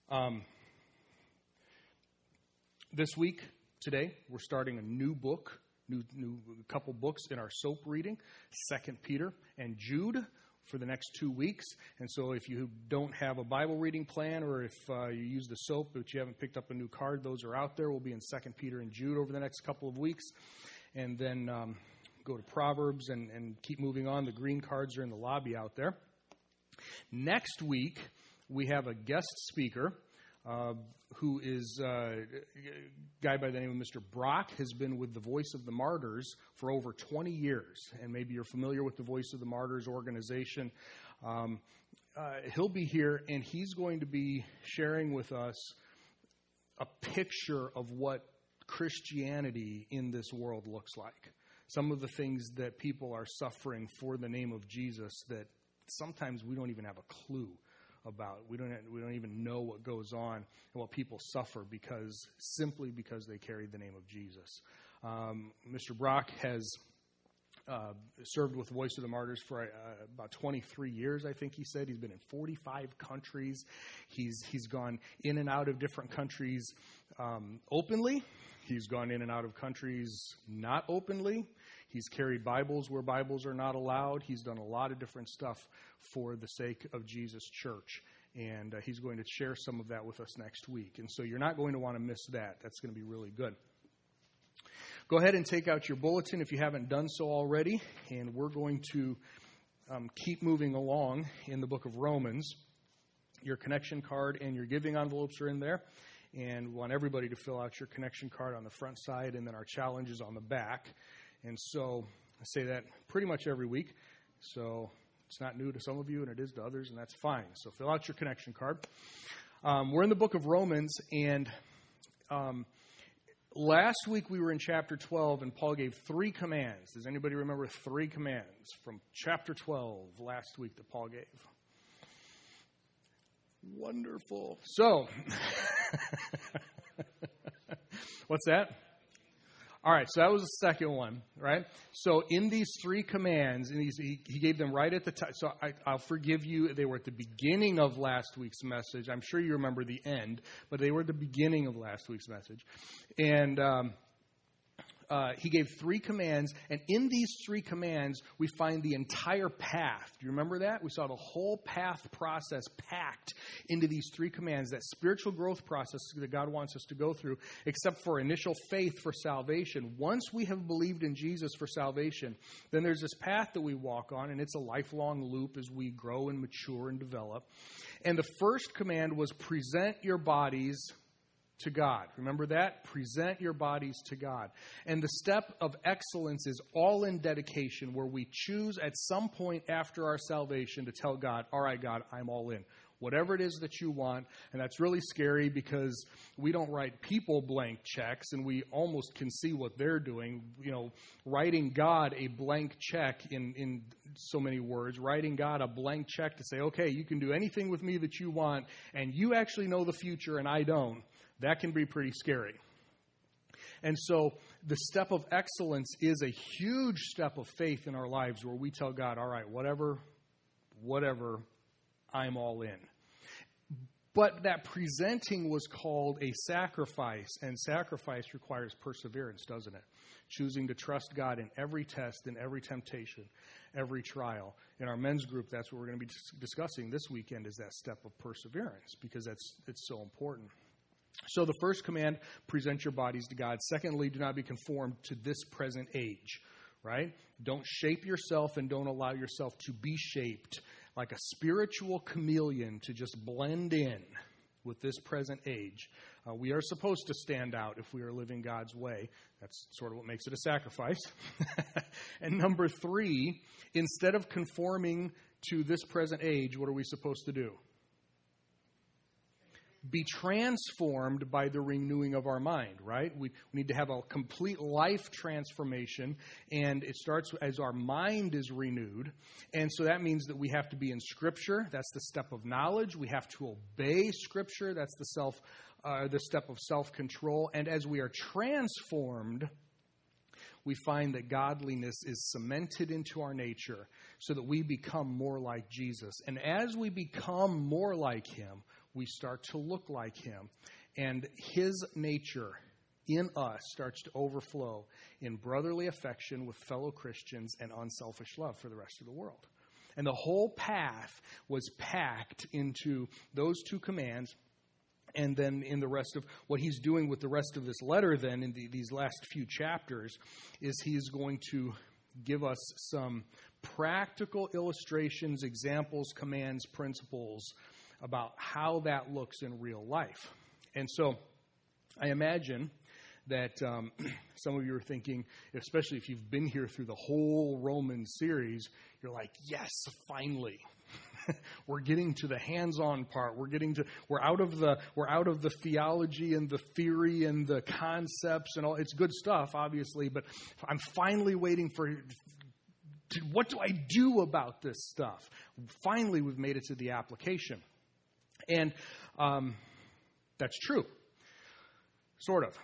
This week, today, we're starting a new book, new couple books in our SOAP reading, 2 Peter and Jude, for the next 2 weeks. And so if you don't have a Bible reading plan, or if you use the SOAP but you haven't picked up a new card, those are out there. We'll be in 2 Peter and Jude over the next couple of weeks. And then go to Proverbs and keep moving on. The green cards are in the lobby out there. Next week, we have a guest speaker who is a guy by the name of Mr. Brock, has been with the Voice of the Martyrs for over 20 years. And maybe you're familiar with the Voice of the Martyrs organization. He'll be here, and he's going to be sharing with us a picture of what Christianity in this world looks like. Some of the things that people are suffering for the name of Jesus that sometimes we don't even have a clue about. We don't even know what goes on and what people suffer simply because they carry the name of Jesus. Mr. Brock has served with the Voice of the Martyrs for about 23 years, I think he said. He's been in 45 countries. He's gone in and out of different countries openly. He's gone in and out of countries not openly. He's carried Bibles where Bibles are not allowed. He's done a lot of different stuff for the sake of Jesus Church. And he's going to share some of that with us next week. And so you're not going to want to miss that. That's going to be really good. Go ahead and take out your bulletin if you haven't done so already. And we're going to keep moving along in the book of Romans. Your connection card and your giving envelopes are in there. And we want everybody to fill out your connection card on the front side, and then our challenge is on the back. And so I say that pretty much every week. So it's not new to some of you, and it is to others, and that's fine. So fill out your connection card. We're in the book of Romans, and last week we were in chapter 12, and Paul gave 3 commands. Does anybody remember 3 commands from chapter 12 last week that Paul gave? Wonderful. So, what's that? All right, so that was the second one, right? So in these 3 commands, and he gave them right at the time. So I'll forgive you. They were at the beginning of last week's message. I'm sure you remember the end, but they were at the beginning of last week's message. And he gave 3 commands, and in these 3 commands, we find the entire path. Do you remember that? We saw the whole path process packed into these 3 commands, that spiritual growth process that God wants us to go through, except for initial faith for salvation. Once we have believed in Jesus for salvation, then there's this path that we walk on, and it's a lifelong loop as we grow and mature and develop. And the first command was present your bodies to God. Remember that? Present your bodies to God. And the step of excellence is all in dedication, where we choose at some point after our salvation to tell God, all right, God, I'm all in. Whatever it is that you want. And that's really scary because we don't write people blank checks, and we almost can see what they're doing. You know, writing God a blank check in so many words, writing God a blank check to say, okay, you can do anything with me that you want, and you actually know the future and I don't. That can be pretty scary. And so the step of excellence is a huge step of faith in our lives where we tell God, all right, whatever, I'm all in. But that presenting was called a sacrifice, and sacrifice requires perseverance, doesn't it? Choosing to trust God in every test, in every temptation, every trial. In our men's group, that's what we're going to be discussing this weekend, is that step of perseverance, because it's so important. So the first command, present your bodies to God. Secondly, do not be conformed to this present age, right? Don't shape yourself and don't allow yourself to be shaped like a spiritual chameleon to just blend in with this present age. We are supposed to stand out if we are living God's way. That's sort of what makes it a sacrifice. And number 3, instead of conforming to this present age, what are we supposed to do? Be transformed by the renewing of our mind, right? We need to have a complete life transformation, and it starts as our mind is renewed. And so that means that we have to be in Scripture. That's the step of knowledge. We have to obey Scripture. That's the step of self-control. And as we are transformed, we find that godliness is cemented into our nature so that we become more like Jesus. And as we become more like Him, we start to look like him. And his nature in us starts to overflow in brotherly affection with fellow Christians and unselfish love for the rest of the world. And the whole path was packed into those two commands. And then in the rest of what he's doing with the rest of this letter then in these last few chapters is he is going to give us some practical illustrations, examples, commands, principles about how that looks in real life. And so I imagine that some of you are thinking, especially if you've been here through the whole Romans series, you're like, yes, finally. We're getting to the hands-on part. We're out of the theology and the theory and the concepts and all. It's good stuff, obviously, but I'm finally waiting for what do I do about this stuff? Finally, we've made it to the application. And that's true. Sort of.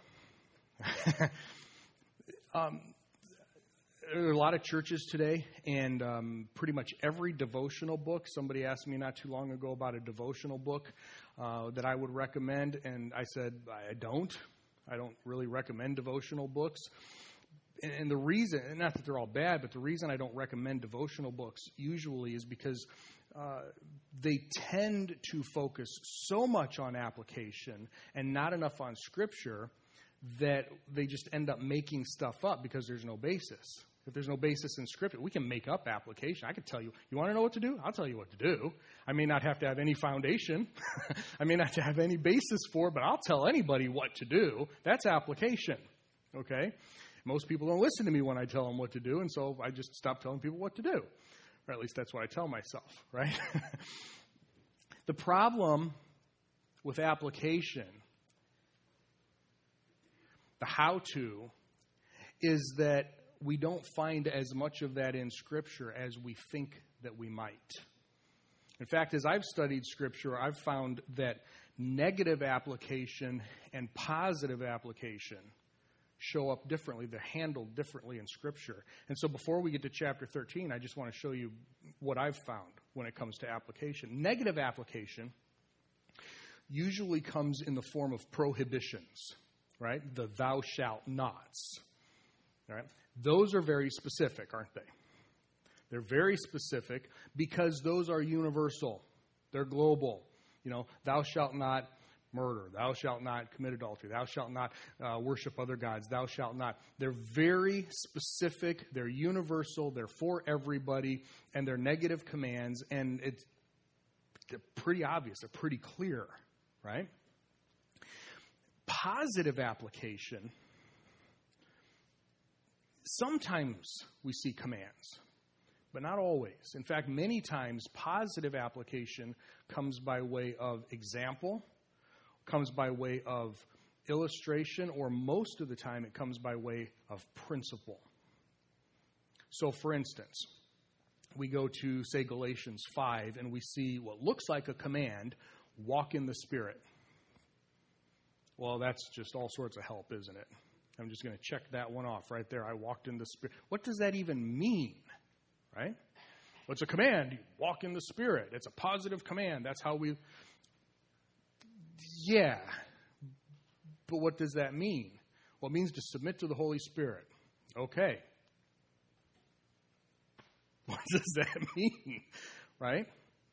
There are a lot of churches today, and pretty much every devotional book. Somebody asked me not too long ago about a devotional book that I would recommend, and I said, I don't really recommend devotional books. And the reason, not that they're all bad, but the reason I don't recommend devotional books usually is because they tend to focus so much on application and not enough on Scripture that they just end up making stuff up because there's no basis. If there's no basis in Scripture, we can make up application. I could tell you, you want to know what to do? I'll tell you what to do. I may not have to have any foundation. I may not have any basis for it, but I'll tell anybody what to do. That's application, okay? Most people don't listen to me when I tell them what to do, and so I just stop telling people what to do. Or at least that's what I tell myself, right? The problem with application, the how-to, is that we don't find as much of that in Scripture as we think that we might. In fact, as I've studied Scripture, I've found that negative application and positive application show up differently. They're handled differently in Scripture. And so before we get to chapter 13, I just want to show you what I've found when it comes to application. Negative application usually comes in the form of prohibitions, right? The thou shalt nots, all right? Those are very specific, aren't they? They're very specific because those are universal. They're global. You know, thou shalt not murder. Thou shalt not commit adultery. Thou shalt not worship other gods. Thou shalt not. They're very specific. They're universal. They're for everybody. And they're negative commands. And they're pretty obvious. They're pretty clear, right? Positive application. Sometimes we see commands, but not always. In fact, many times positive application comes by way of example, comes by way of illustration, or most of the time it comes by way of principle. So, for instance, we go to, say, Galatians 5, and we see what looks like a command, walk in the Spirit. Well, that's just all sorts of help, isn't it? I'm just going to check that one off right there. I walked in the Spirit. What does that even mean, right? Well, it's a command. You walk in the Spirit. It's a positive command. That's how we... Yeah. But what does that mean? Well, it means to submit to the Holy Spirit. Okay. What does that mean, right?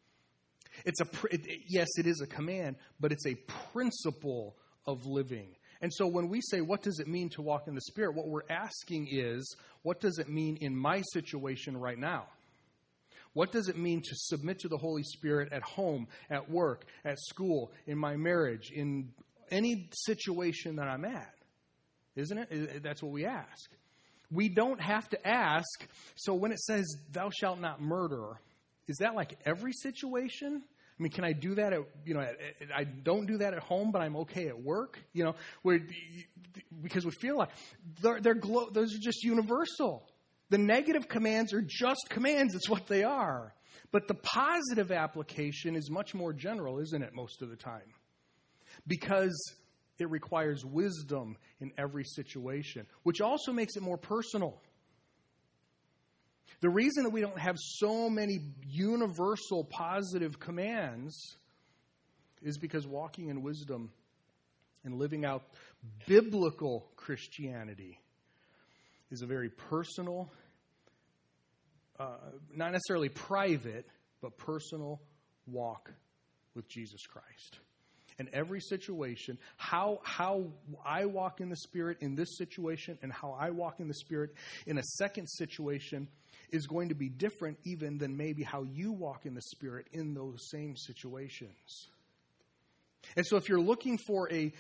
Yes, it is a command, but it's a principle of living. And so when we say, what does it mean to walk in the Spirit? What we're asking is, what does it mean in my situation right now? What does it mean to submit to the Holy Spirit at home, at work, at school, in my marriage, in any situation that I'm at? Isn't it? That's what we ask. We don't have to ask, so when it says, thou shalt not murder, is that like every situation? I mean, can I do that I don't do that at home, but I'm okay at work? Because we feel like those are just universal. The negative commands are just commands. It's what they are. But the positive application is much more general, isn't it, most of the time? Because it requires wisdom in every situation, which also makes it more personal. The reason that we don't have so many universal positive commands is because walking in wisdom and living out biblical Christianity is a very personal, not necessarily private, but personal walk with Jesus Christ. In every situation, how I walk in the Spirit in this situation and how I walk in the Spirit in a second situation is going to be different even than maybe how you walk in the Spirit in those same situations. And so if you're looking for a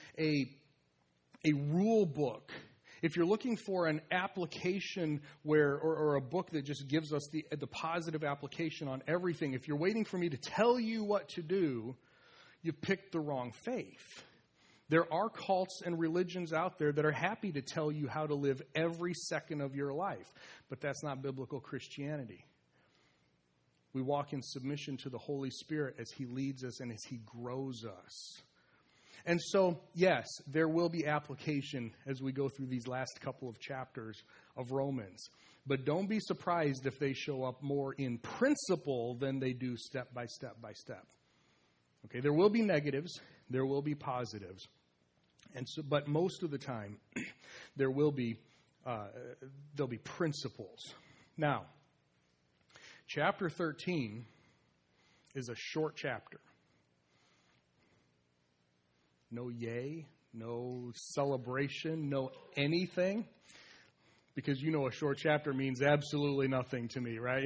rule book, if you're looking for an application or a book that just gives us the positive application on everything, if you're waiting for me to tell you what to do, you've picked the wrong faith. There are cults and religions out there that are happy to tell you how to live every second of your life, but that's not biblical Christianity. We walk in submission to the Holy Spirit as He leads us and as He grows us. And so, yes, there will be application as we go through these last couple of chapters of Romans. But don't be surprised if they show up more in principle than they do step by step by step. Okay, there will be negatives, there will be positives. And so, but most of the time, there'll be principles. Now, chapter 13 is a short chapter. No yay, no celebration, no anything. Because you know a short chapter means absolutely nothing to me, right?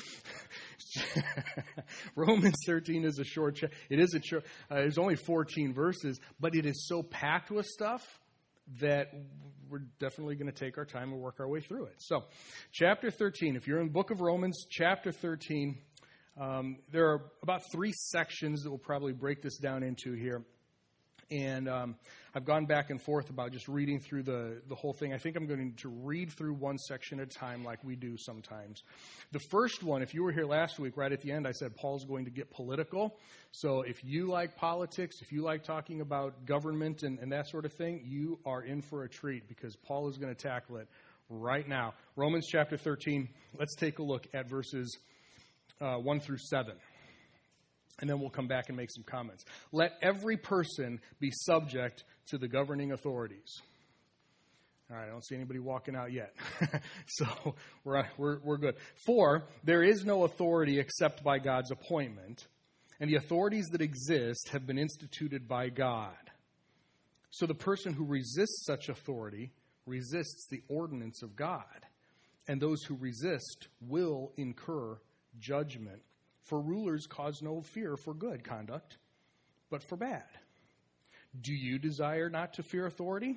Romans 13 is a short chapter. It isn't short. There's only 14 verses, but it is so packed with stuff that we're definitely going to take our time and work our way through it. So, chapter 13, if you're in the book of Romans, chapter 13, there are about 3 sections that we'll probably break this down into here. And I've gone back and forth about just reading through the whole thing. I think I'm going to read through one section at a time like we do sometimes. The first one, if you were here last week, right at the end, I said Paul's going to get political. So if you like politics, if you like talking about government and that sort of thing, you are in for a treat because Paul is going to tackle it right now. Romans chapter 13, let's take a look at verses 1 through 7. And then we'll come back and make some comments. Let every person be subject to the governing authorities. All right, I don't see anybody walking out yet. So we're good. For there is no authority except by God's appointment, and the authorities that exist have been instituted by God. So the person who resists such authority resists the ordinance of God, and those who resist will incur judgment. For rulers cause no fear for good conduct, but for bad. Do you desire not to fear authority?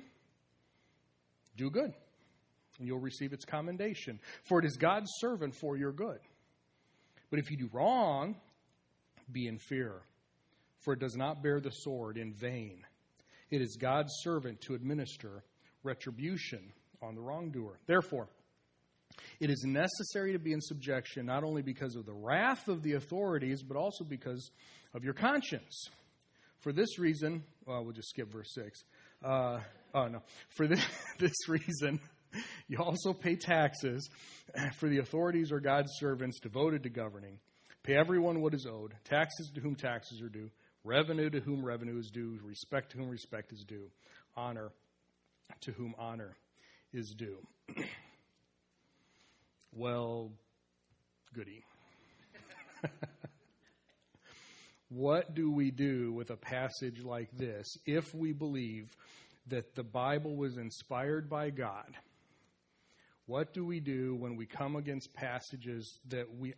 Do good, and you'll receive its commendation. For it is God's servant for your good. But if you do wrong, be in fear, for it does not bear the sword in vain. It is God's servant to administer retribution on the wrongdoer. Therefore, it is necessary to be in subjection, not only because of the wrath of the authorities, but also because of your conscience. For this reason, we'll just skip verse 6. For this reason, you also pay taxes, for the authorities are God's servants devoted to governing. Pay everyone what is owed, taxes to whom taxes are due, revenue to whom revenue is due, respect to whom respect is due, honor to whom honor is due. Well, goody. What do we do with a passage like this if we believe that the Bible was inspired by God? What do we do when we come against passages that we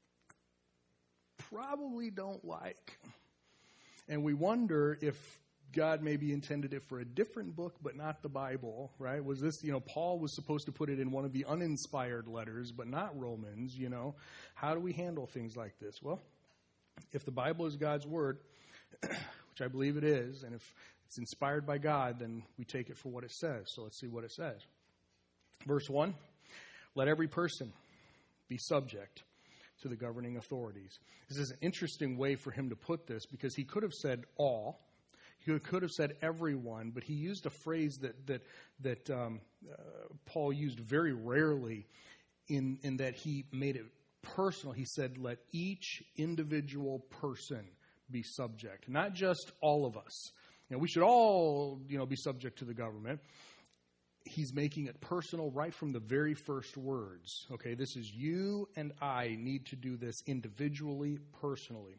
probably don't like? And we wonder if God maybe intended it for a different book, but not the Bible, right? Was this, Paul was supposed to put it in one of the uninspired letters, but not Romans, How do we handle things like this? Well, if the Bible is God's word, which I believe it is, and if it's inspired by God, then we take it for what it says. So let's see what it says. Verse 1, let every person be subject to the governing authorities. This is an interesting way for him to put this because he could have said all. He could have said everyone, but he used a phrase that Paul used very rarely in that he made it personal. He said, let each individual person be subject. Not just all of us. We should all, be subject to the government. He's making it personal right from the very first words. Okay, this is you and I need to do this individually, personally.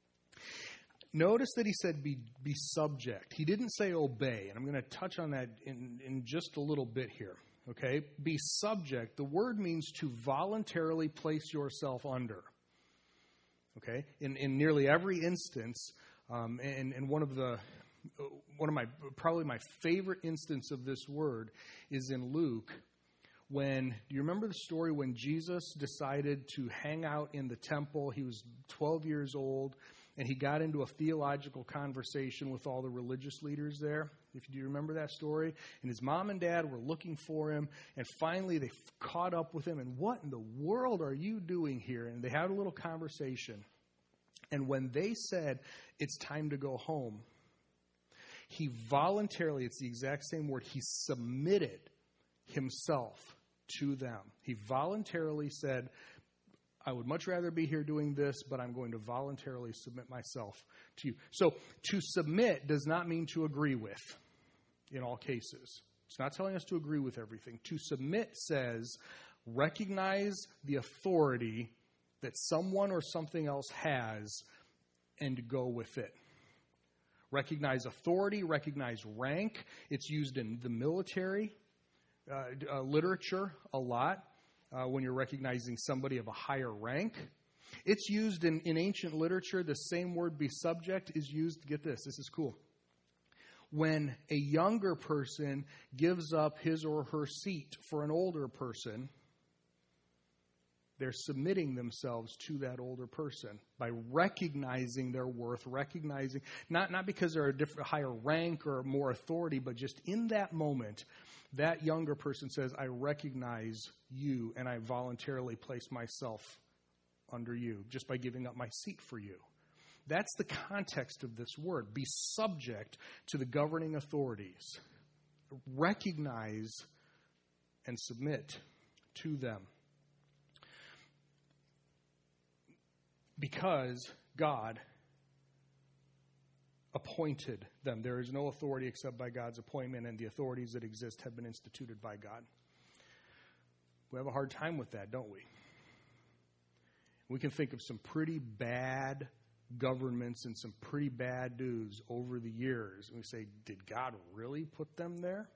Notice that he said be subject. He didn't say obey, and I'm going to touch on that in just a little bit here. Okay, be subject. The word means to voluntarily place yourself under. Okay, in nearly every instance, and one of my probably my favorite instance of this word is in Luke. Do you remember the story when Jesus decided to hang out in the temple? He was 12 years old, and he got into a theological conversation with all the religious leaders there. Do you remember that story? And his mom and dad were looking for him, and finally they caught up with him. And what in the world are you doing here? And they had a little conversation. And when they said, it's time to go home, he voluntarily, it's the exact same word, he submitted himself to them. He voluntarily said, I would much rather be here doing this, but I'm going to voluntarily submit myself to you. So to submit does not mean to agree with in all cases. It's not telling us to agree with everything. To submit says recognize the authority that someone or something else has and go with it. Recognize authority, recognize rank. It's used in the military literature a lot when you're recognizing somebody of a higher rank. It's used in ancient literature. The same word, be subject, is used, get this is cool, when a younger person gives up his or her seat for an older person. They're submitting themselves to that older person by recognizing their worth, recognizing, not because they're a higher rank or more authority, but just in that moment, that younger person says, I recognize you and I voluntarily place myself under you just by giving up my seat for you. That's the context of this word. Be subject to the governing authorities. Recognize and submit to them. Because God appointed them. There is no authority except by God's appointment, and the authorities that exist have been instituted by God. We have a hard time with that, don't we? We can think of some pretty bad governments and some pretty bad dudes over the years. And we say, did God really put them there?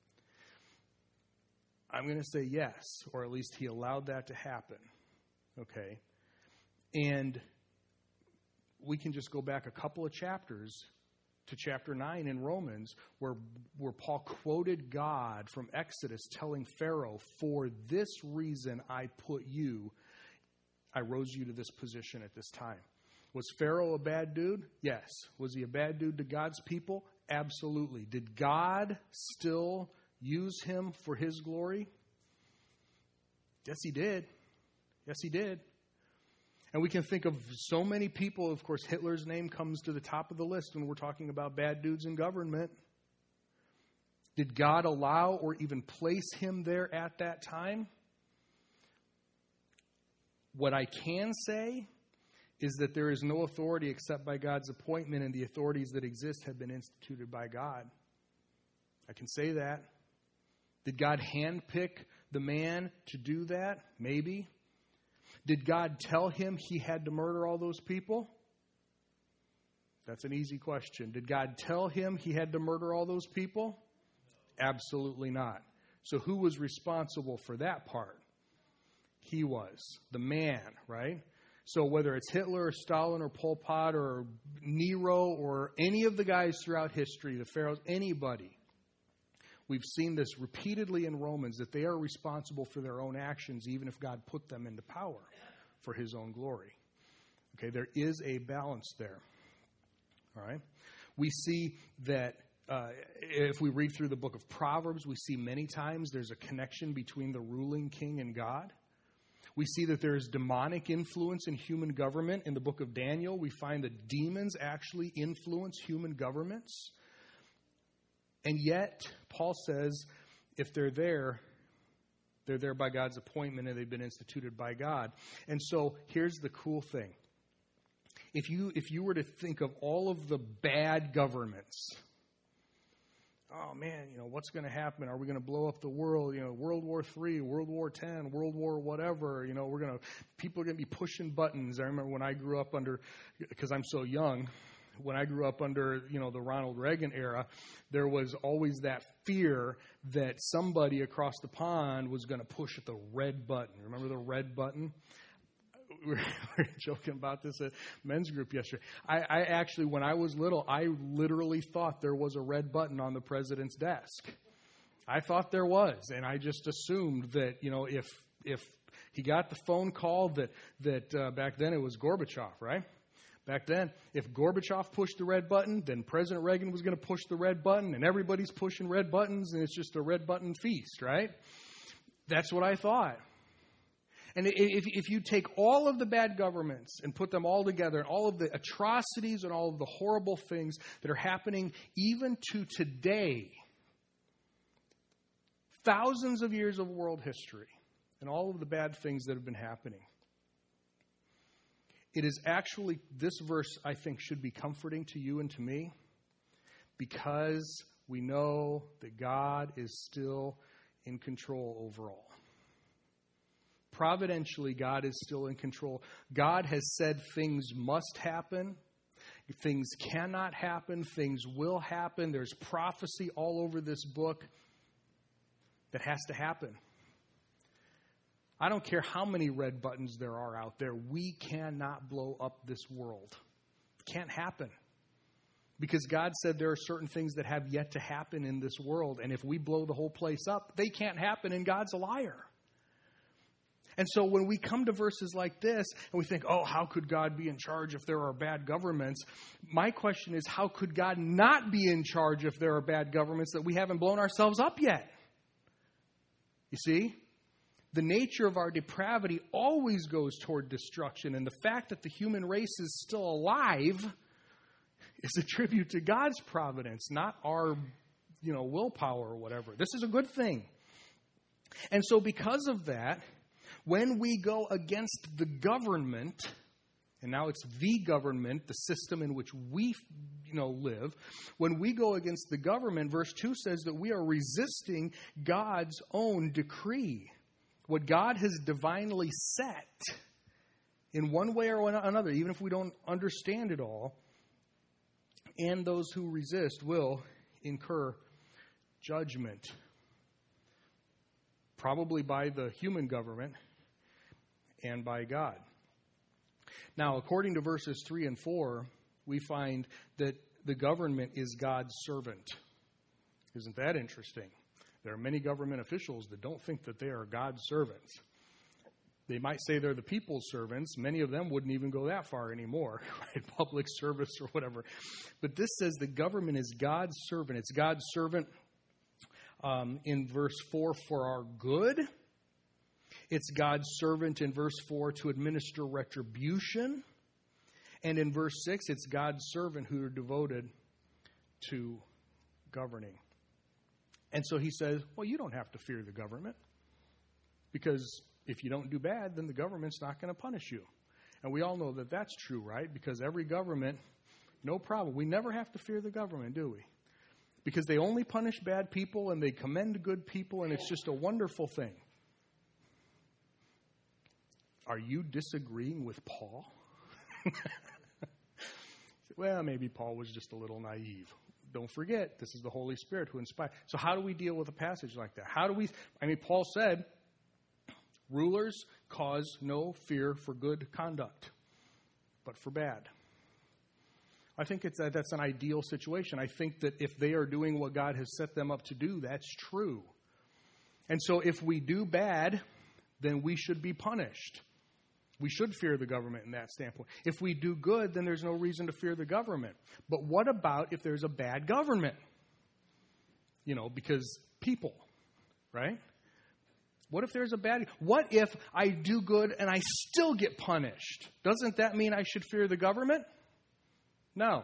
I'm going to say yes, or at least he allowed that to happen. Okay. And we can just go back a couple of chapters to chapter 9 in Romans where Paul quoted God from Exodus telling Pharaoh, for this reason I rose you to this position at this time. Was Pharaoh a bad dude? Yes. Was he a bad dude to God's people? Absolutely. Did God still use him for his glory? Yes, he did. Yes, he did. And we can think of so many people. Of course, Hitler's name comes to the top of the list when we're talking about bad dudes in government. Did God allow or even place him there at that time? What I can say is that there is no authority except by God's appointment, and the authorities that exist have been instituted by God. I can say that. Did God handpick the man to do that? Maybe. Did God tell him he had to murder all those people? That's an easy question. Did God tell him he had to murder all those people? Absolutely not. So who was responsible for that part? He was. The man, right? So whether it's Hitler or Stalin or Pol Pot or Nero or any of the guys throughout history, the pharaohs, anybody, we've seen this repeatedly in Romans that they are responsible for their own actions even if God put them into power for his own glory. Okay, there is a balance there. All right? We see that if we read through the book of Proverbs, we see many times there's a connection between the ruling king and God. We see that there is demonic influence in human government. In the book of Daniel, we find that demons actually influence human governments. And yet, Paul says, if they're there by God's appointment and they've been instituted by God. And so, here's the cool thing. if you were to think of all of the bad governments, oh man, what's going to happen? Are we going to blow up the world? World War III, World War X, World War whatever. People are going to be pushing buttons. I remember when I grew up because I'm so young, when I grew up under, the Ronald Reagan era, there was always that fear that somebody across the pond was going to push the red button. Remember the red button? We were joking about this at men's group yesterday. I actually, when I was little, I literally thought there was a red button on the president's desk. I thought there was, and I just assumed that, if he got the phone call that back then it was Gorbachev, right? Back then, if Gorbachev pushed the red button, then President Reagan was going to push the red button, and everybody's pushing red buttons, and it's just a red button feast, right? That's what I thought. And if you take all of the bad governments and put them all together, and all of the atrocities and all of the horrible things that are happening even to today, thousands of years of world history, and all of the bad things that have been happening, it is actually, this verse, I think, should be comforting to you and to me, because we know that God is still in control overall. Providentially, God is still in control. God has said things must happen. Things cannot happen. Things will happen. There's prophecy all over this book that has to happen. I don't care how many red buttons there are out there. We cannot blow up this world. It can't happen. Because God said there are certain things that have yet to happen in this world. And if we blow the whole place up, they can't happen, and God's a liar. And so when we come to verses like this and we think, oh, how could God be in charge if there are bad governments? My question is, how could God not be in charge if there are bad governments that we haven't blown ourselves up yet? You see? The nature of our depravity always goes toward destruction. And the fact that the human race is still alive is a tribute to God's providence, not our, willpower or whatever. This is a good thing. And so because of that, when we go against the government, and now it's the government, the system in which we, live, when we go against the government, verse 2 says that we are resisting God's own decree. What God has divinely set in one way or another, even if we don't understand it all, and those who resist will incur judgment. Probably by the human government and by God. Now, according to verses 3 and 4, we find that the government is God's servant. Isn't that interesting? There are many government officials that don't think that they are God's servants. They might say they're the people's servants. Many of them wouldn't even go that far anymore, right? Public service or whatever. But this says the government is God's servant. It's God's servant in verse 4 for our good. It's God's servant in verse 4 to administer retribution. And in verse 6, it's God's servant who are devoted to governing. And so he says, well, you don't have to fear the government, because if you don't do bad, then the government's not going to punish you. And we all know that that's true, right? Because every government, no problem. We never have to fear the government, do we? Because they only punish bad people and they commend good people, and it's just a wonderful thing. Are you disagreeing with Paul? Well, maybe Paul was just a little naive. Don't forget, this is the Holy Spirit who inspired. So how do we deal with a passage like that? Paul said, rulers cause no fear for good conduct, but for bad. I think that's an ideal situation. I think that if they are doing what God has set them up to do, that's true. And so if we do bad, then we should be punished. We should fear the government in that standpoint. If we do good, then there's no reason to fear the government. But what about if there's a bad government? Because people, right? What if there's what if I do good and I still get punished? Doesn't that mean I should fear the government? No.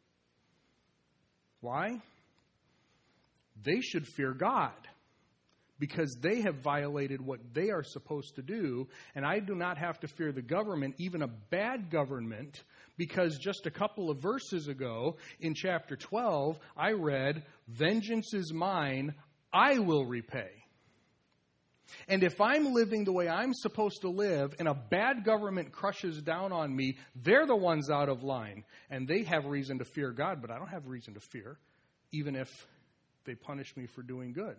Why? They should fear God, because they have violated what they are supposed to do, and I do not have to fear the government, even a bad government, because just a couple of verses ago in chapter 12, I read, "Vengeance is mine, I will repay." And if I'm living the way I'm supposed to live and a bad government crushes down on me, they're the ones out of line. And they have reason to fear God, but I don't have reason to fear, even if they punish me for doing good.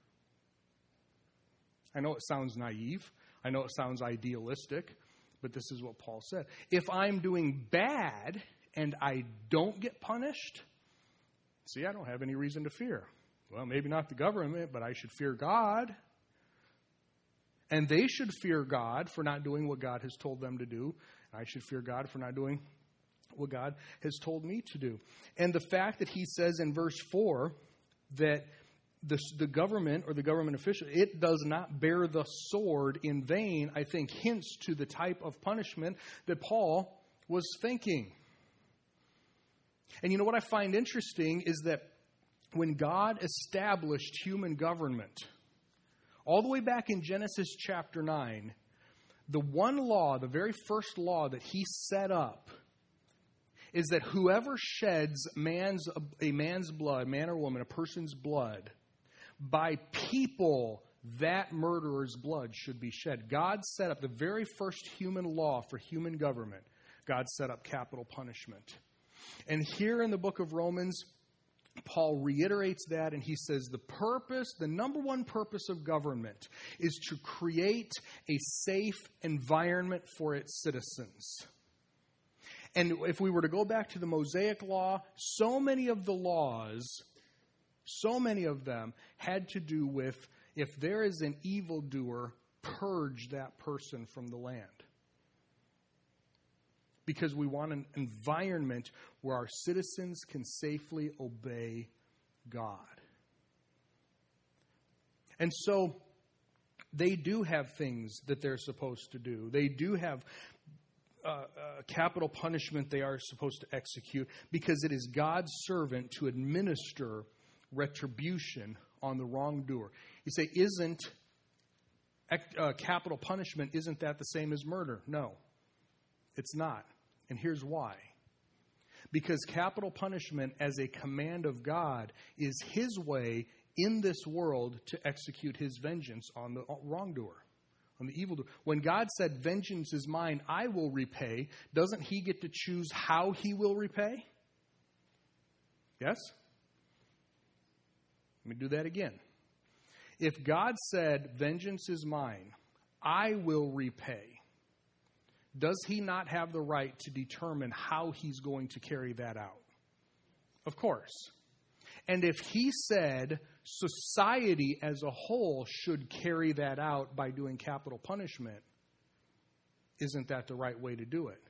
I know it sounds naive. I know it sounds idealistic, but this is what Paul said. If I'm doing bad and I don't get punished, see, I don't have any reason to fear. Well, maybe not the government, but I should fear God. And they should fear God for not doing what God has told them to do. And I should fear God for not doing what God has told me to do. And the fact that he says in verse 4 that the government or the government official, it does not bear the sword in vain, I think hints to the type of punishment that Paul was thinking. And you know what I find interesting is that when God established human government, all the way back in Genesis chapter 9, the one law, the very first law that he set up is that whoever sheds a man's blood, man or woman, a person's blood, by people, that murderer's blood should be shed. God set up the very first human law for human government. God set up capital punishment. And here in the book of Romans, Paul reiterates that, and he says the number one purpose of government is to create a safe environment for its citizens. And if we were to go back to the Mosaic law, so many of the laws, so many of them had to do with, if there is an evildoer, purge that person from the land. Because we want an environment where our citizens can safely obey God. And so they do have things that they're supposed to do. They do have capital punishment they are supposed to execute, because it is God's servant to administer retribution on the wrongdoer. You say, isn't capital punishment, isn't that the same as murder? No, it's not. And here's why. Because capital punishment as a command of God is his way in this world to execute his vengeance on the wrongdoer, on the evildoer. When God said, "Vengeance is mine, I will repay," doesn't he get to choose how he will repay? Yes? Let me do that again. If God said, "Vengeance is mine, I will repay," does he not have the right to determine how he's going to carry that out? Of course. And if he said society as a whole should carry that out by doing capital punishment, isn't that the right way to do it?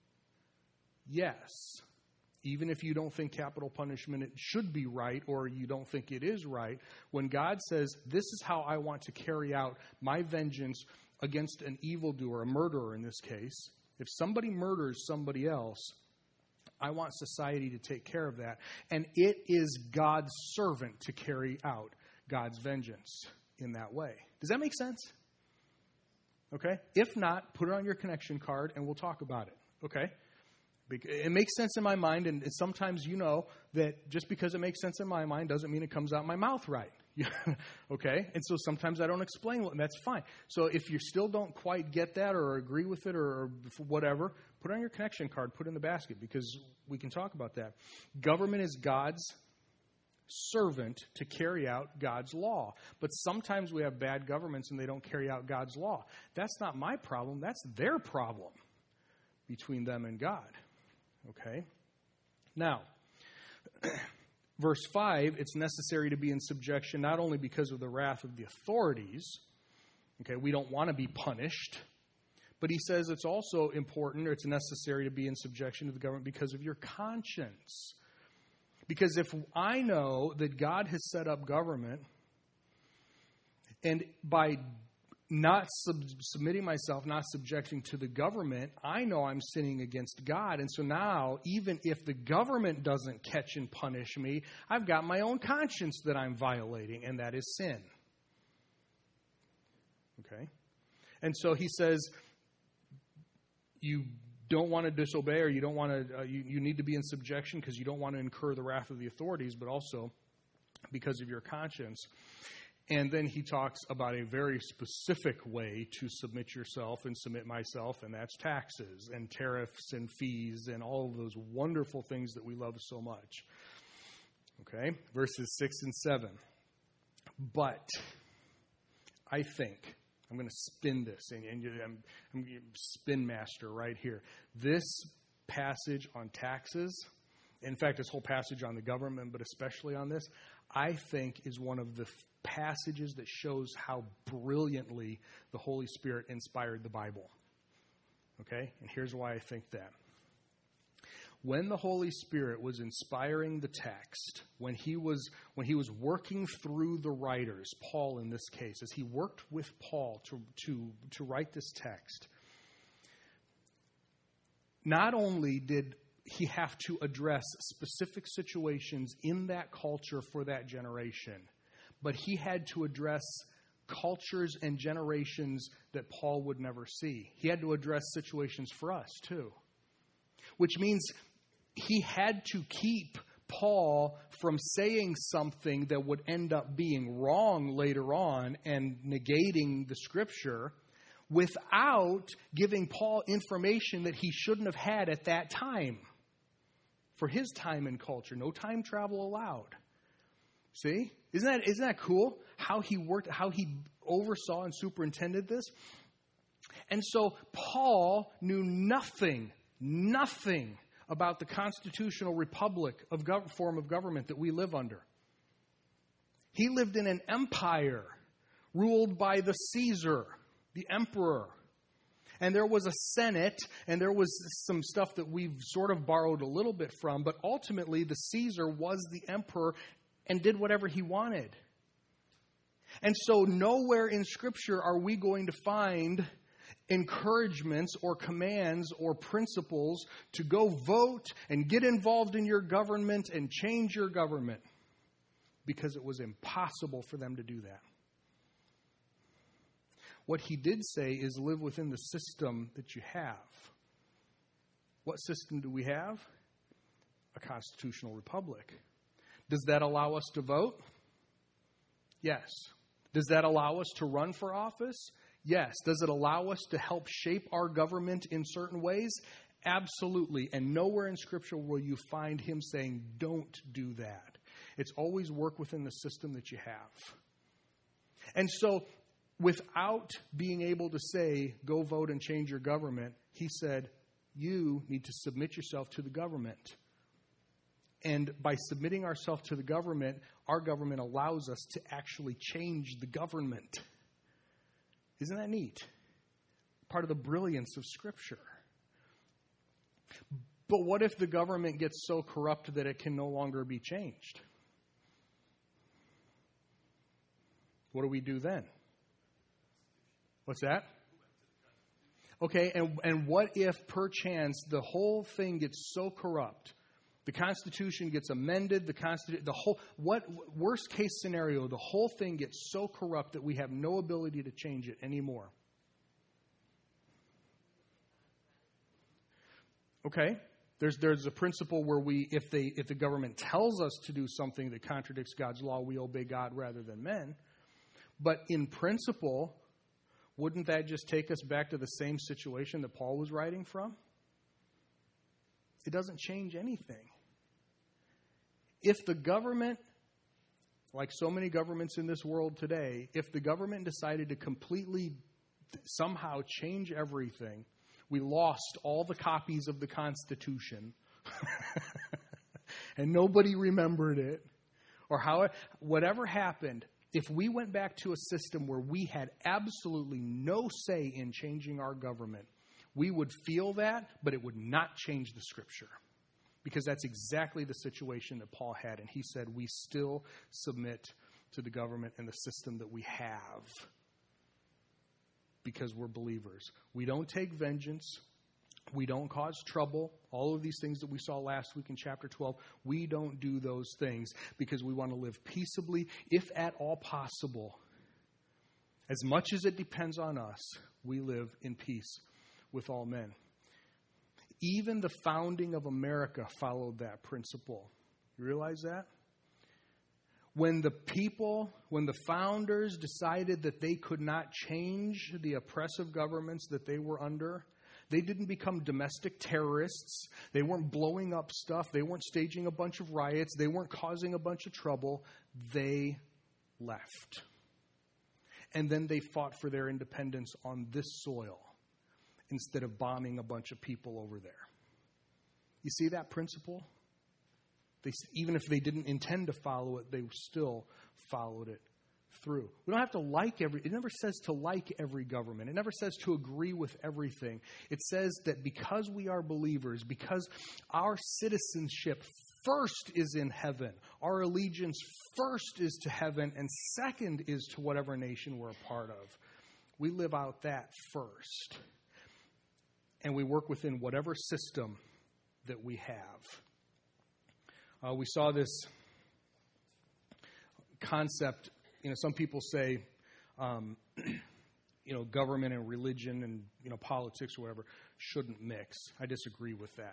Yes. Even if you don't think capital punishment should be right, or you don't think it is right, when God says, "This is how I want to carry out my vengeance against an evildoer," a murderer in this case, if somebody murders somebody else, I want society to take care of that. And it is God's servant to carry out God's vengeance in that way. Does that make sense? Okay? If not, put it on your connection card and we'll talk about it. Okay? It makes sense in my mind, and sometimes you know that just because it makes sense in my mind doesn't mean it comes out my mouth right. Okay? And so sometimes I don't explain and that's fine. So if you still don't quite get that or agree with it or whatever, put it on your connection card, put it in the basket, because we can talk about that. Government is God's servant to carry out God's law. But sometimes we have bad governments and they don't carry out God's law. That's not my problem. That's their problem between them and God. Okay? Now, verse 5, it's necessary to be in subjection not only because of the wrath of the authorities. Okay, we don't want to be punished. But he says it's also important, or it's necessary to be in subjection to the government because of your conscience. Because if I know that God has set up government, and by not submitting myself, not subjecting to the government, I know I'm sinning against God. And so now, even if the government doesn't catch and punish me, I've got my own conscience that I'm violating, and that is sin. Okay? And so he says, you don't want to disobey, or you don't want to, you need to be in subjection because you don't want to incur the wrath of the authorities, but also because of your conscience. And then he talks about a very specific way to submit yourself and submit myself, and that's taxes and tariffs and fees and all of those wonderful things that we love so much. Okay? Verses 6 and 7. But I think, I'm going to spin this, and I'm spin master right here. This passage on taxes, in fact, this whole passage on the government, but especially on this, I think is one of the passages that shows how brilliantly the Holy Spirit inspired the Bible. Okay? And here's why I think that. When the Holy Spirit was inspiring the text, when he was working through the writers, Paul in this case, as he worked with Paul to write this text, not only did he have to address specific situations in that culture for that generation, but he had to address cultures and generations that Paul would never see. He had to address situations for us too, which means he had to keep Paul from saying something that would end up being wrong later on and negating the scripture without giving Paul information that he shouldn't have had at that time for his time and culture. No time travel allowed. See? Isn't that cool? How he worked, how he oversaw and superintended this. And so Paul knew nothing about the constitutional republic form of government that we live under. He lived in an empire ruled by the Caesar, the emperor. And there was a Senate, and there was some stuff that we've sort of borrowed a little bit from, but ultimately the Caesar was the emperor and did whatever he wanted. And so nowhere in Scripture are we going to find encouragements or commands or principles to go vote and get involved in your government and change your government, because it was impossible for them to do that. What he did say is live within the system that you have. What system do we have? A constitutional republic. Does that allow us to vote? Yes. Does that allow us to run for office? Yes. Does it allow us to help shape our government in certain ways? Absolutely. And nowhere in Scripture will you find him saying, don't do that. It's always work within the system that you have. And so, without being able to say, go vote and change your government, he said, you need to submit yourself to the government. And by submitting ourselves to the government, our government allows us to actually change the government. Isn't that neat? Part of the brilliance of Scripture. But what if the government gets so corrupt that it can no longer be changed? What do we do then? What's that? Okay, and what if perchance the whole thing gets so corrupt, the Constitution gets amended, worst case scenario, the whole thing gets so corrupt that we have no ability to change it anymore? Okay, there's a principle where if the government tells us to do something that contradicts God's law, we obey God rather than men. But in principle, wouldn't that just take us back to the same situation that Paul was writing from? It doesn't change anything. If the government, like so many governments in this world today, if the government decided to completely somehow change everything, we lost all the copies of the Constitution and nobody remembered it, or whatever happened, if we went back to a system where we had absolutely no say in changing our government, we would feel that, but it would not change the Scripture. Because that's exactly the situation that Paul had. And he said, we still submit to the government and the system that we have because we're believers. We don't take vengeance. We don't cause trouble. All of these things that we saw last week in chapter 12, we don't do those things because we want to live peaceably, if at all possible, As much as it depends on us, we live in peace with all men. Even the founding of America followed that principle. You realize that? When the founders decided that they could not change the oppressive governments that they were under, they didn't become domestic terrorists. They weren't blowing up stuff. They weren't staging a bunch of riots. They weren't causing a bunch of trouble. They left. And then they fought for their independence on this soil instead of bombing a bunch of people over there. You see that principle? Even if they didn't intend to follow it, they still followed it through. We don't have to like it never says to like every government. It never says to agree with everything. It says that because we are believers, because our citizenship first is in heaven, our allegiance first is to heaven, and second is to whatever nation we're a part of. We live out that first. And we work within whatever system that we have. We saw this concept. Some people say, government and religion and, politics or whatever shouldn't mix. I disagree with that.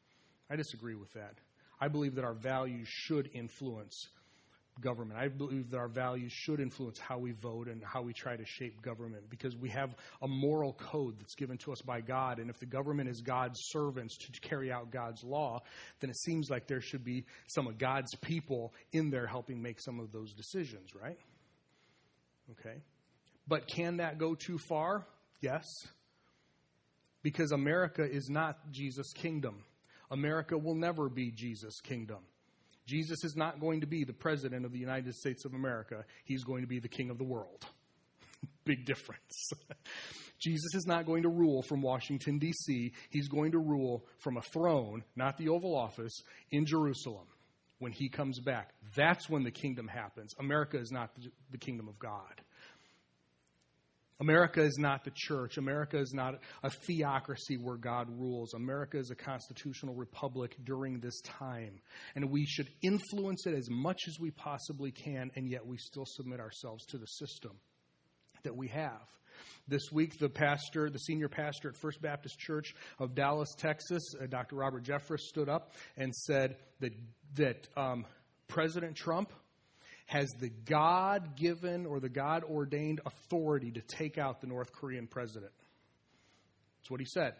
I believe that our values should influence government. I believe that our values should influence how we vote and how we try to shape government, because we have a moral code that's given to us by God. And if the government is God's servants to carry out God's law, then it seems like there should be some of God's people in there helping make some of those decisions, right? Okay. But can that go too far? Yes. Because America is not Jesus' kingdom. America will never be Jesus' kingdom. Jesus is not going to be the president of the United States of America. He's going to be the king of the world. Big difference. Jesus is not going to rule from Washington, D.C. He's going to rule from a throne, not the Oval Office, in Jerusalem when he comes back. That's when the kingdom happens. America is not the kingdom of God. America is not the church. America is not a theocracy where God rules. America is a constitutional republic during this time. And we should influence it as much as we possibly can, and yet we still submit ourselves to the system that we have. This week, the senior pastor at First Baptist Church of Dallas, Texas, Dr. Robert Jeffress, stood up and said that President Trump has the God-given or the God-ordained authority to take out the North Korean president. That's what he said.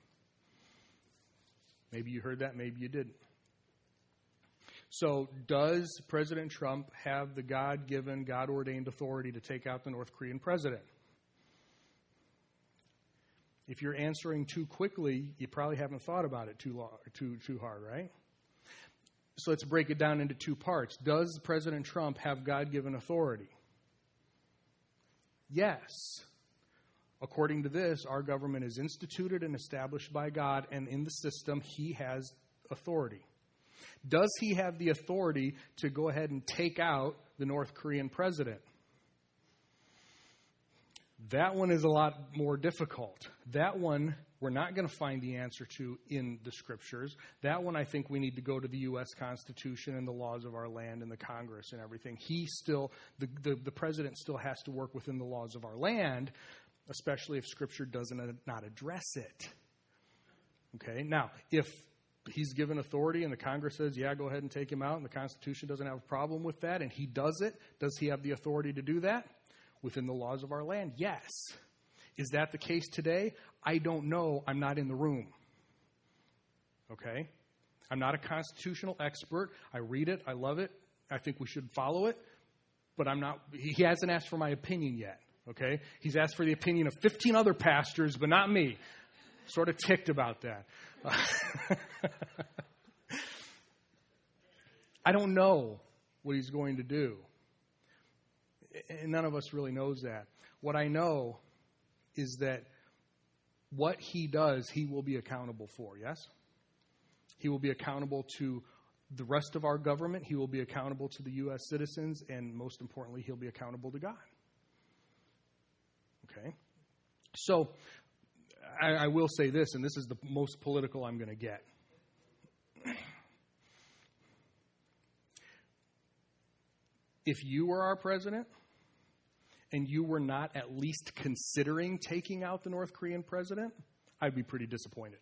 Maybe you heard that, maybe you didn't. So does President Trump have the God-given, God-ordained authority to take out the North Korean president? If you're answering too quickly, you probably haven't thought about it too hard, right? So let's break it down into two parts. Does President Trump have God-given authority? Yes. According to this, our government is instituted and established by God, and in the system, he has authority. Does he have the authority to go ahead and take out the North Korean president? That one is a lot more difficult. That one we're not going to find the answer to in the Scriptures. That one I think we need to go to the U.S. Constitution and the laws of our land and the Congress and everything. The president still has to work within the laws of our land, especially if Scripture does not address it. Okay, now, if he's given authority and the Congress says, yeah, go ahead and take him out, and the Constitution doesn't have a problem with that, and he does it, does he have the authority to do that? Within the laws of our land? Yes. Is that the case today? I don't know. I'm not in the room. Okay? I'm not a constitutional expert. I read it. I love it. I think we should follow it. But I'm not. He hasn't asked for my opinion yet. Okay? He's asked for the opinion of 15 other pastors, but not me. Sort of ticked about that. I don't know what he's going to do. And none of us really knows that. What I know is that what he does, he will be accountable for, yes? He will be accountable to the rest of our government. He will be accountable to the U.S. citizens. And most importantly, he'll be accountable to God. Okay? So, I will say this, and this is the most political I'm going to get. If you were our president, and you were not at least considering taking out the North Korean president, I'd be pretty disappointed.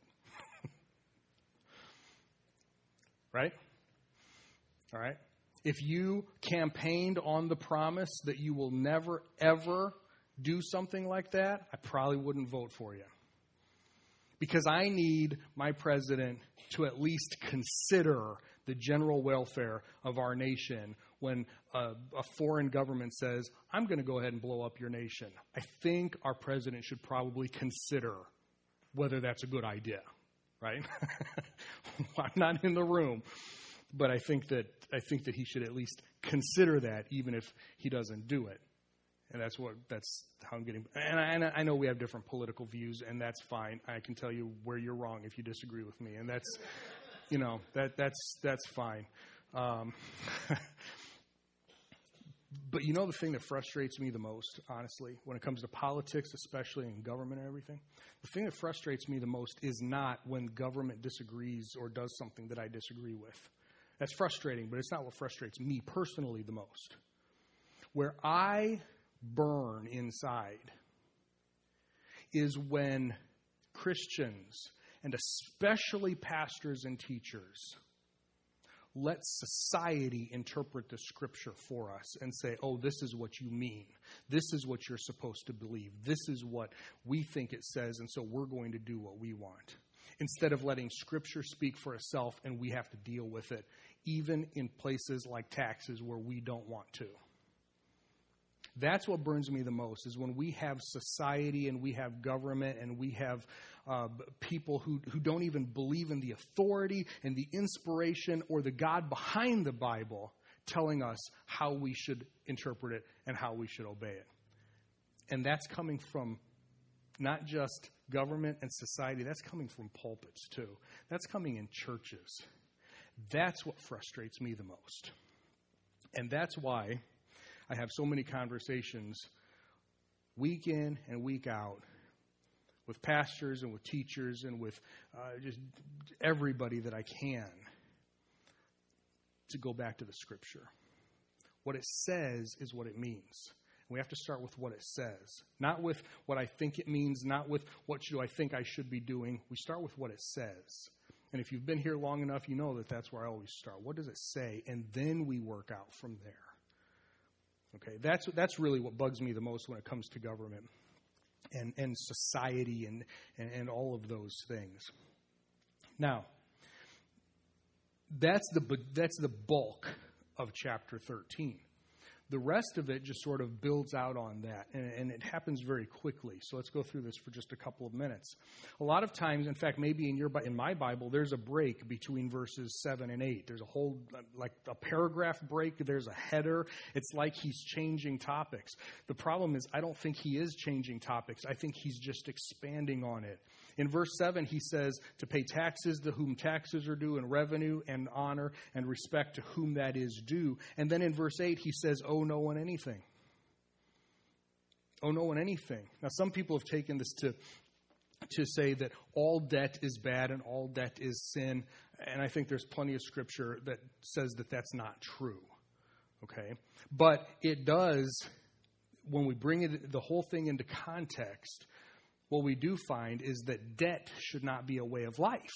Right? All right? If you campaigned on the promise that you will never, ever do something like that, I probably wouldn't vote for you. Because I need my president to at least consider the general welfare of our nation when a foreign government says, I'm going to go ahead and blow up your nation. I think our president should probably consider whether that's a good idea, right? I'm not in the room, but I think that he should at least consider that, even if he doesn't do it. And that's how I'm getting. And I know we have different political views, and that's fine. I can tell you where you're wrong if you disagree with me, and that's, that's fine. But the thing that frustrates me the most, honestly, when it comes to politics, especially in government and everything, the thing that frustrates me the most is not when government disagrees or does something that I disagree with. That's frustrating, but it's not what frustrates me personally the most. Where I burn inside is when Christians, and especially pastors and teachers, let society interpret the scripture for us and say, oh, this is what you mean. This is what you're supposed to believe. This is what we think it says, and so we're going to do what we want. Instead of letting scripture speak for itself and we have to deal with it, even in places like taxes where we don't want to. That's what burns me the most, is when we have society and we have government and we have people who don't even believe in the authority and the inspiration or the God behind the Bible telling us how we should interpret it and how we should obey it. And that's coming from not just government and society, that's coming from pulpits too. That's coming in churches. That's what frustrates me the most. And that's why I have so many conversations week in and week out with pastors and with teachers and with just everybody that I can to go back to the scripture. What it says is what it means. We have to start with what it says, not with what I think it means, not with what do I think I should be doing. We start with what it says. And if you've been here long enough, you know that that's where I always start. What does it say? And then we work out from there. Okay, that's really what bugs me the most when it comes to government and society and all of those things. Now, that's the bulk of chapter 13. The rest of it just sort of builds out on that, and it happens very quickly. So let's go through this for just a couple of minutes. A lot of times, in fact, maybe in my Bible, there's a break between verses 7 and 8. There's a whole, like a paragraph break. There's a header. It's like he's changing topics. The problem is I don't think he is changing topics. I think he's just expanding on it. In verse 7, he says to pay taxes to whom taxes are due, and revenue and honor and respect to whom that is due. And then in verse 8, he says, owe no one anything. Owe no one anything. Now, some people have taken this to say that all debt is bad and all debt is sin. And I think there's plenty of scripture that says that that's not true. Okay? But it does, when we bring the whole thing into context, what we do find is that debt should not be a way of life,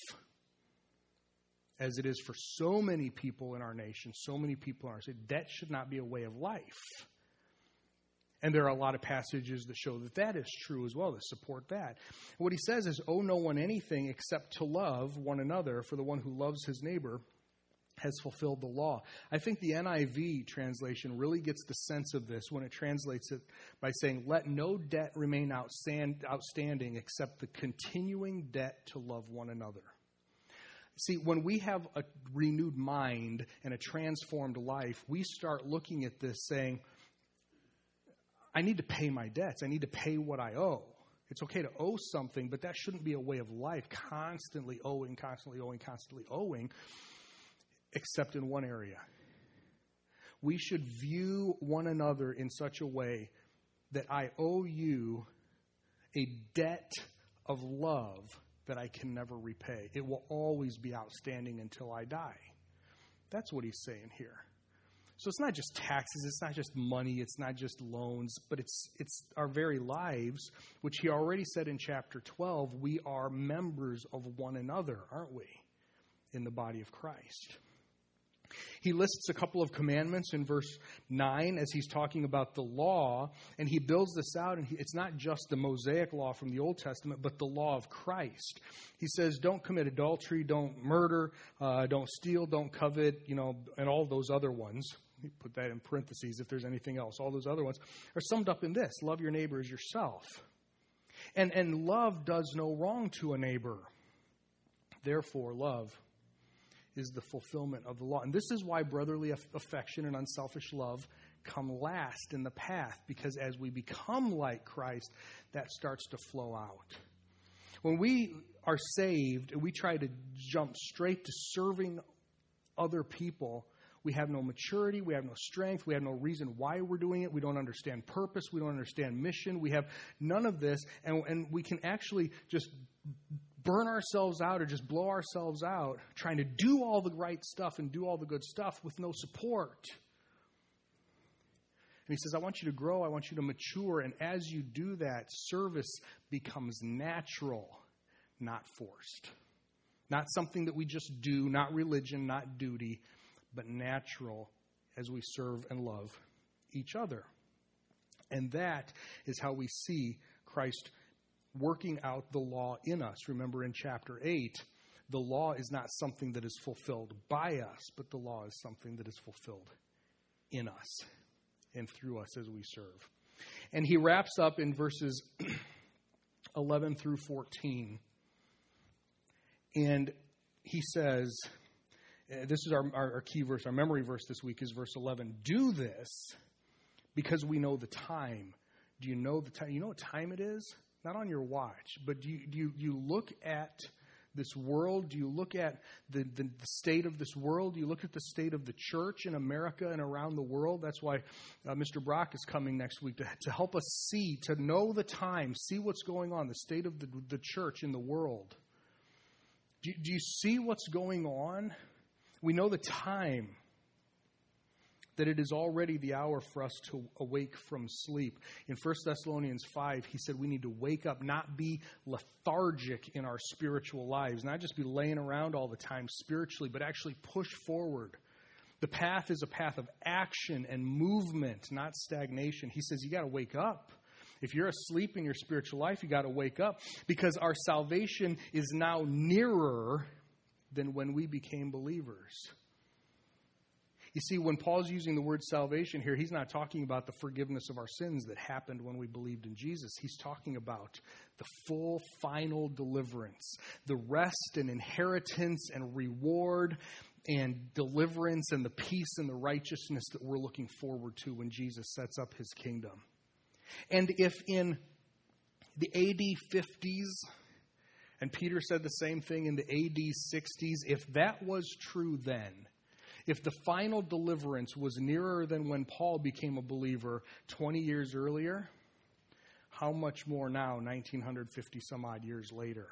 as it is for so many people in our nation, so many people in our city. Debt should not be a way of life. And there are a lot of passages that show that that is true as well, that support that. What he says is, owe no one anything except to love one another, for the one who loves his neighbor has fulfilled the law. I think the NIV translation really gets the sense of this when it translates it by saying, let no debt remain outstanding except the continuing debt to love one another. See, when we have a renewed mind and a transformed life, we start looking at this saying, I need to pay my debts. I need to pay what I owe. It's okay to owe something, but that shouldn't be a way of life, constantly owing, except in one area. We should view one another in such a way that I owe you a debt of love that I can never repay. It will always be outstanding until I die. That's what he's saying here. So it's not just taxes, it's not just money, it's not just loans, but it's our very lives, which he already said in chapter 12, we are members of one another, aren't we, in the body of Christ. He lists a couple of commandments in verse 9 as he's talking about the law, and he builds this out, and it's not just the Mosaic law from the Old Testament, but the law of Christ. He says, don't commit adultery, don't murder, don't steal, don't covet, and all those other ones. Let me put that in parentheses if there's anything else. All those other ones are summed up in this: love your neighbor as yourself. And love does no wrong to a neighbor. Therefore, love is the fulfillment of the law. And this is why brotherly affection and unselfish love come last in the path, because as we become like Christ, that starts to flow out. When we are saved and we try to jump straight to serving other people, we have no maturity, we have no strength, we have no reason why we're doing it, we don't understand purpose, we don't understand mission, we have none of this, and we can actually just burn ourselves out or just blow ourselves out trying to do all the right stuff and do all the good stuff with no support. And he says, I want you to grow, I want you to mature, and as you do that, service becomes natural, not forced. Not something that we just do, not religion, not duty, but natural as we serve and love each other. And that is how we see Christ working out the law in us. Remember in chapter 8, the law is not something that is fulfilled by us, but the law is something that is fulfilled in us and through us as we serve. And he wraps up in verses 11 through 14. And he says, this is our key verse, our memory verse this week is verse 11. Do this because we know the time. Do you know the time? You know what time it is? Not on your watch, but do you look at this world? Do you look at the state of this world? Do you look at the state of the church in America and around the world? That's why Mr. Brock is coming next week to help us see, to know the time, see what's going on, the state of the church in the world. Do you see what's going on? We know the time, that it is already the hour for us to awake from sleep. In 1 Thessalonians 5, he said we need to wake up, not be lethargic in our spiritual lives, not just be laying around all the time spiritually, but actually push forward. The path is a path of action and movement, not stagnation. He says you got to wake up. If you're asleep in your spiritual life, you got to wake up, because our salvation is now nearer than when we became believers. You see, when Paul's using the word salvation here, he's not talking about the forgiveness of our sins that happened when we believed in Jesus. He's talking about the full, final deliverance, the rest and inheritance and reward and deliverance and the peace and the righteousness that we're looking forward to when Jesus sets up his kingdom. And if in the AD 50s, and Peter said the same thing in the AD 60s, if that was true then, if the final deliverance was nearer than when Paul became a believer 20 years earlier, how much more now, 1950 some odd years later?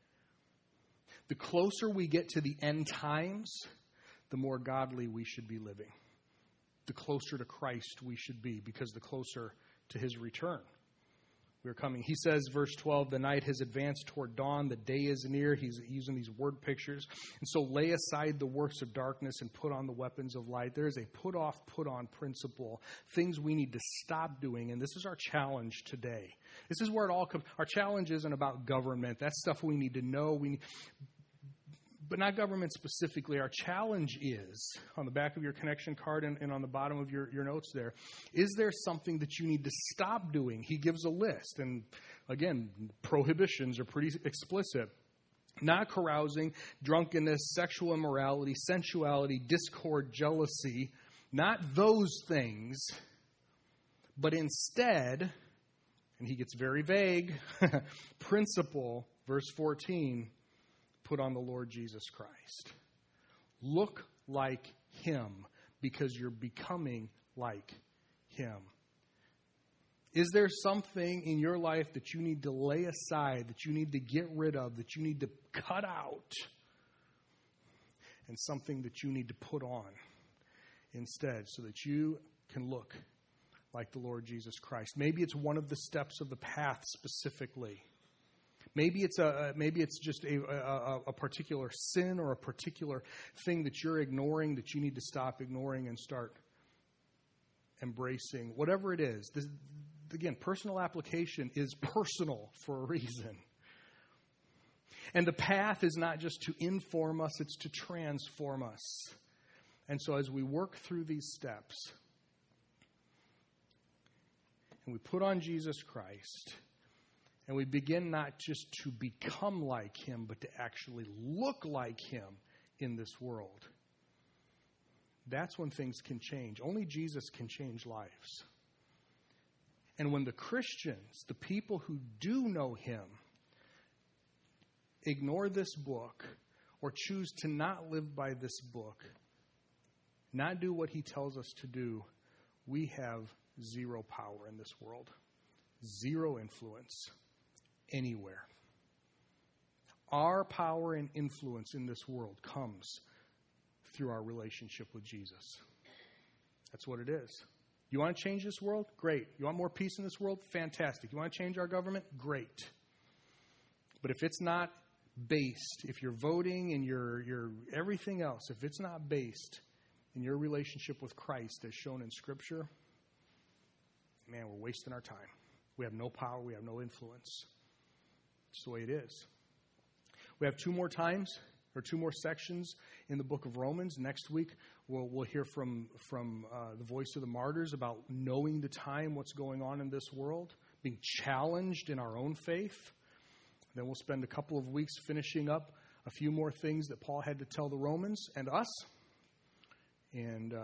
The closer we get to the end times, the more godly we should be living. The closer to Christ we should be, because the closer to his return we're coming. He says, verse 12, the night has advanced toward dawn, the day is near. He's using these word pictures. And so lay aside the works of darkness and put on the weapons of light. There is a put off, put on principle, things we need to stop doing. And this is our challenge today. This is where it all comes. Our challenge isn't about government. That's stuff we need to know. But not government specifically. Our challenge is, on the back of your connection card and on the bottom of your notes there, is there something that you need to stop doing? He gives a list. And again, prohibitions are pretty explicit. Not carousing, drunkenness, sexual immorality, sensuality, discord, jealousy. Not those things, but instead, and he gets very vague, principle, verse 14, put on the Lord Jesus Christ. Look like him, because you're becoming like him. Is there something in your life that you need to lay aside, that you need to get rid of, that you need to cut out, and something that you need to put on instead so that you can look like the Lord Jesus Christ. Maybe it's one of the steps of the path specifically. Maybe it's just a particular sin or a particular thing that you're ignoring that you need to stop ignoring and start embracing. Whatever it is. Again, personal application is personal for a reason. And the path is not just to inform us, it's to transform us. And so as we work through these steps, and we put on Jesus Christ, and we begin not just to become like Him, but to actually look like Him in this world, that's when things can change. Only Jesus can change lives. And when the Christians, the people who do know Him, ignore this book or choose to not live by this book, not do what He tells us to do, we have zero power in this world, zero influence anywhere. Our power and influence in this world comes through our relationship with Jesus. That's what it is. You want to change this world? Great. You want more peace in this world? Fantastic. You want to change our government? Great. But if it's not based, if your voting and your everything else, if it's not based in your relationship with Christ as shown in Scripture, man, we're wasting our time. We have no power. We have no influence. It's the way it is. We have two more sections in the book of Romans. Next week, we'll hear from the voice of the martyrs about knowing the time, what's going on in this world, being challenged in our own faith. Then we'll spend a couple of weeks finishing up a few more things that Paul had to tell the Romans and us. And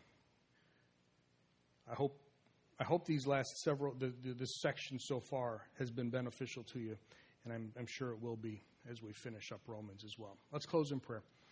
I hope these last this section so far has been beneficial to you, and I'm sure it will be as we finish up Romans as well. Let's close in prayer.